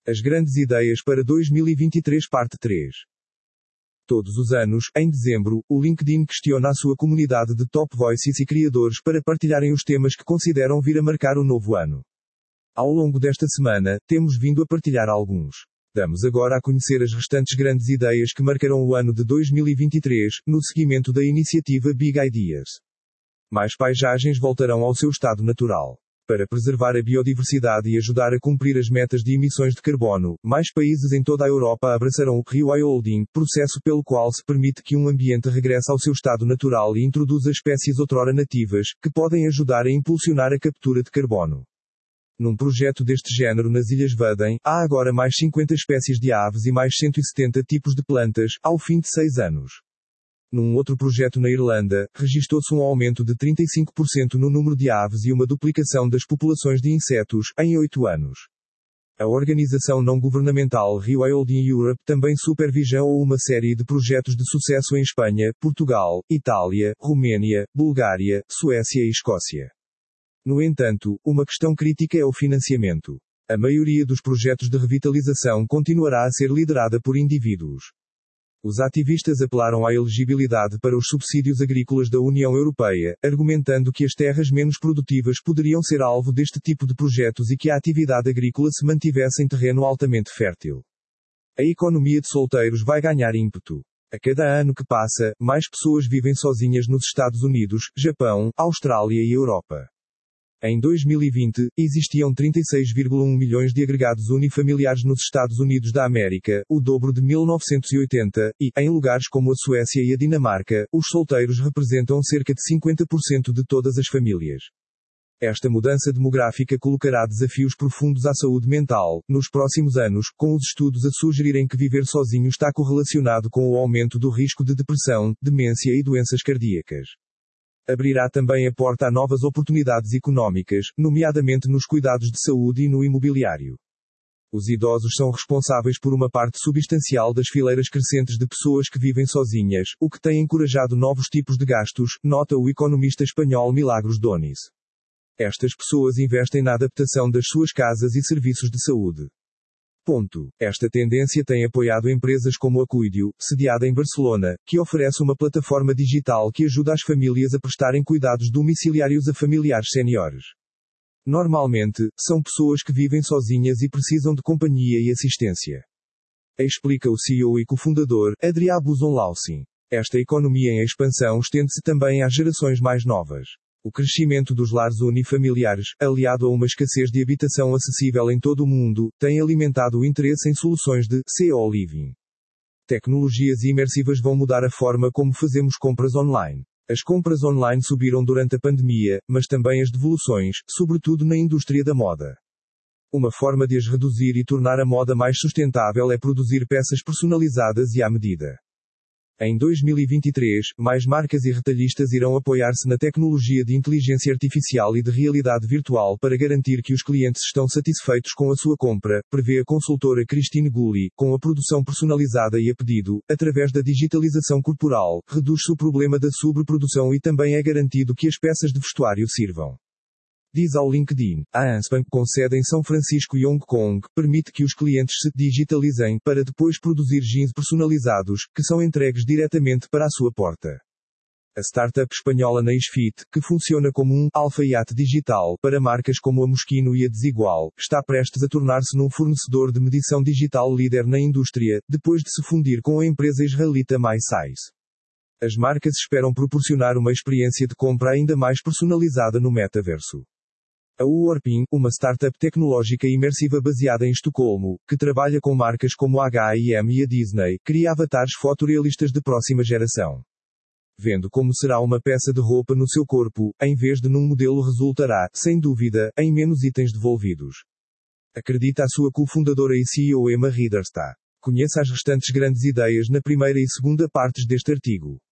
As grandes ideias para 2023 Parte 3. Todos os anos, em dezembro, o LinkedIn questiona a sua comunidade de top voices e criadores para partilharem os temas que consideram vir a marcar o novo ano. Ao longo desta semana, temos vindo a partilhar alguns. Damos agora a conhecer as restantes grandes ideias que marcarão o ano de 2023, no seguimento da iniciativa Big Ideas. Mais paisagens voltarão ao seu estado natural. Para preservar a biodiversidade e ajudar a cumprir as metas de emissões de carbono, mais países em toda a Europa abraçarão o rewilding, processo pelo qual se permite que um ambiente regresse ao seu estado natural e introduza espécies outrora nativas, que podem ajudar a impulsionar a captura de carbono. Num projeto deste género nas Ilhas Wadden, há agora mais 50 espécies de aves e mais 170 tipos de plantas, ao fim de 6 anos. Num outro projeto na Irlanda, registou-se um aumento de 35% no número de aves e uma duplicação das populações de insetos, em 8 anos. A organização não-governamental Rewilding Europe também supervisionou uma série de projetos de sucesso em Espanha, Portugal, Itália, Roménia, Bulgária, Suécia e Escócia. No entanto, uma questão crítica é o financiamento. A maioria dos projetos de revitalização continuará a ser liderada por indivíduos. Os ativistas apelaram à elegibilidade para os subsídios agrícolas da União Europeia, argumentando que as terras menos produtivas poderiam ser alvo deste tipo de projetos e que a atividade agrícola se mantivesse em terreno altamente fértil. A economia de solteiros vai ganhar ímpeto. A cada ano que passa, mais pessoas vivem sozinhas nos Estados Unidos, Japão, Austrália e Europa. Em 2020, existiam 36,1 milhões de agregados unifamiliares nos Estados Unidos da América, o dobro de 1980, e, em lugares como a Suécia e a Dinamarca, os solteiros representam cerca de 50% de todas as famílias. Esta mudança demográfica colocará desafios profundos à saúde mental, nos próximos anos, com os estudos a sugerirem que viver sozinho está correlacionado com o aumento do risco de depressão, demência e doenças cardíacas. Abrirá também a porta a novas oportunidades económicas, nomeadamente nos cuidados de saúde e no imobiliário. Os idosos são responsáveis por uma parte substancial das fileiras crescentes de pessoas que vivem sozinhas, o que tem encorajado novos tipos de gastos, nota o economista espanhol Milagros Donis. Estas pessoas investem na adaptação das suas casas e serviços de saúde. Esta tendência tem apoiado empresas como a Cuidio, sediada em Barcelona, que oferece uma plataforma digital que ajuda as famílias a prestarem cuidados domiciliários a familiares séniores. Normalmente, são pessoas que vivem sozinhas e precisam de companhia e assistência. Explica o CEO e cofundador, Adrià Buzón-Laucin. Esta economia em expansão estende-se também às gerações mais novas. O crescimento dos lares unifamiliares, aliado a uma escassez de habitação acessível em todo o mundo, tem alimentado o interesse em soluções de co-living. Tecnologias imersivas vão mudar a forma como fazemos compras online. As compras online subiram durante a pandemia, mas também as devoluções, sobretudo na indústria da moda. Uma forma de as reduzir e tornar a moda mais sustentável é produzir peças personalizadas e à medida. Em 2023, mais marcas e retalhistas irão apoiar-se na tecnologia de inteligência artificial e de realidade virtual para garantir que os clientes estão satisfeitos com a sua compra, prevê a consultora Christine Gulli. Com a produção personalizada e a pedido, através da digitalização corporal, reduz-se o problema da sobreprodução e também é garantido que as peças de vestuário sirvam. Diz ao LinkedIn, a Anspan, com sede em São Francisco e Hong Kong, permite que os clientes se digitalizem para depois produzir jeans personalizados, que são entregues diretamente para a sua porta. A startup espanhola Naisfit, que funciona como um alfaiate digital para marcas como a Moschino e a Desigual, está prestes a tornar-se num fornecedor de medição digital líder na indústria, depois de se fundir com a empresa israelita MySize. As marcas esperam proporcionar uma experiência de compra ainda mais personalizada no metaverso. A Warping, uma startup tecnológica imersiva baseada em Estocolmo, que trabalha com marcas como a H&M e a Disney, cria avatares fotorrealistas de próxima geração. Vendo como será uma peça de roupa no seu corpo, em vez de num modelo resultará, sem dúvida, em menos itens devolvidos. Acredita a sua cofundadora e CEO Emma Ridderstad. Conheça as restantes grandes ideias na primeira e segunda partes deste artigo.